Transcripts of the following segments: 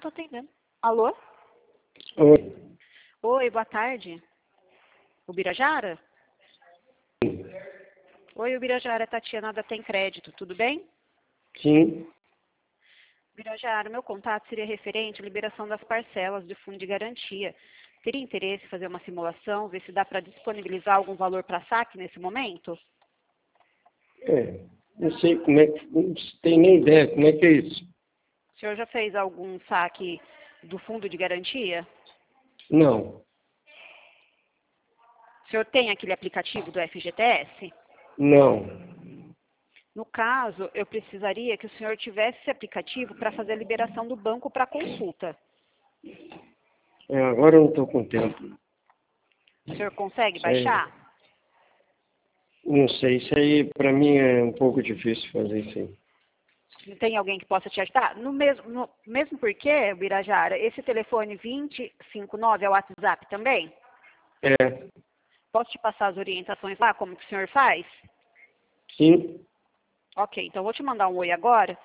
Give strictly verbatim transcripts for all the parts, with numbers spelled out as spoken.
tô atendendo. Alô? Oi. Oi, boa tarde. O Birajara? Oi, o Birajara, Tatiana da Tem Crédito, tudo bem? Sim. Birajara, meu contato seria referente à liberação das parcelas do fundo de garantia. Teria interesse em fazer uma simulação, ver se dá para disponibilizar algum valor para saque nesse momento? É, não sei como é que, não tenho nem ideia como é que é isso. O senhor já fez algum saque do fundo de garantia? Não, O senhor tem aquele aplicativo do F G T S? não. No caso, eu precisaria que o senhor tivesse esse aplicativo para fazer a liberação do banco para consulta. É, agora eu não estou com tempo. O senhor consegue Isso aí, baixar? não sei, isso aí para mim é um pouco difícil fazer isso aí. Não tem alguém que possa te ajudar? No mesmo, no, mesmo porque, Birajara, esse telefone vinte e cinquenta e nove é o WhatsApp também? É, Posso te passar as orientações lá, como que o senhor faz? sim. Ok, então eu vou te mandar um oi agora.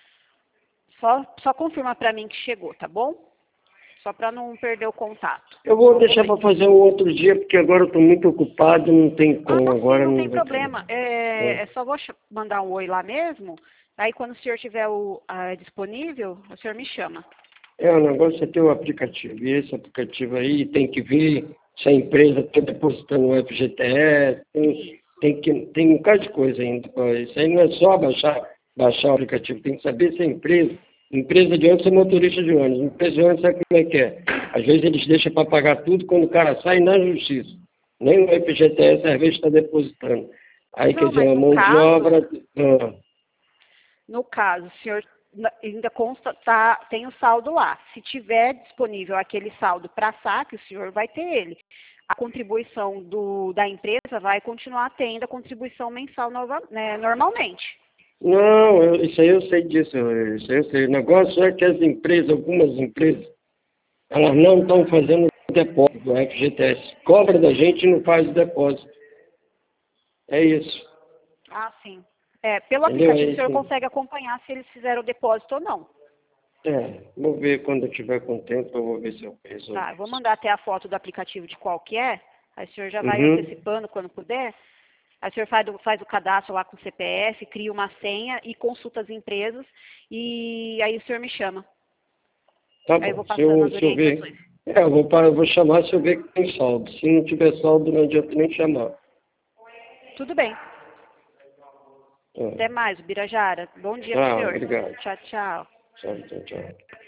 Só, só confirma para mim que chegou, tá bom? Só para não perder o contato. Eu vou Só um deixar para momento. fazer um outro dia, porque agora eu estou muito ocupado, não tem Ah, como, sim, agora não não tem vai ter. problema. É, É. é só vou ch- mandar um oi lá mesmo. Aí quando o senhor tiver o, ah, disponível, o senhor me chama. É, o negócio é ter o aplicativo. E esse aplicativo aí tem que ver se a empresa está depositando o F G T S, tem, tem, que, tem um bocado de coisa ainda. Isso aí não é só baixar, baixar o aplicativo, tem que saber se a empresa, empresa de ônibus é motorista de ônibus, empresa de ônibus sabe como é que é. Às vezes eles deixam para pagar tudo quando o cara sai na justiça. Nem o F G T S às vezes está depositando. Aí, quer Não, dizer, mas a no mão de caso, obra... ah, no caso, o senhor na- ainda consta, tá, tem o saldo lá. Se tiver disponível aquele saldo para saque, o senhor vai ter ele. A contribuição do, da empresa vai continuar tendo a contribuição mensal nova, né, normalmente. Não, eu- isso aí eu sei disso, eu- isso aí eu sei. O negócio é que as empresas, algumas empresas, elas não estão fazendo depósito do F G T S. Cobra da gente e não faz o depósito. É isso. Ah, sim. É, pelo Entendeu? É aplicativo o senhor isso. consegue acompanhar se eles fizeram o depósito ou não. É, vou ver quando eu tiver com tempo, eu vou ver se eu resolvo Tá, eu vou isso. mandar até a foto do aplicativo de qual que é, aí o senhor já vai Uhum. antecipando quando puder. Aí o senhor faz, o- faz o cadastro lá com o C P F, cria uma senha e consulta as empresas e aí o senhor me chama. Tá Aí eu bom. vou Se passando eu, as se eu orientações. ver. É, eu vou, pa- eu vou chamar se eu ver que tem saldo. Se não tiver saldo, não adianta nem chamar. Tudo bem. É. Até mais, Birajara. Bom dia pro Tá, senhor. obrigado. Tchau, tchau. Tchau, tchau, tchau.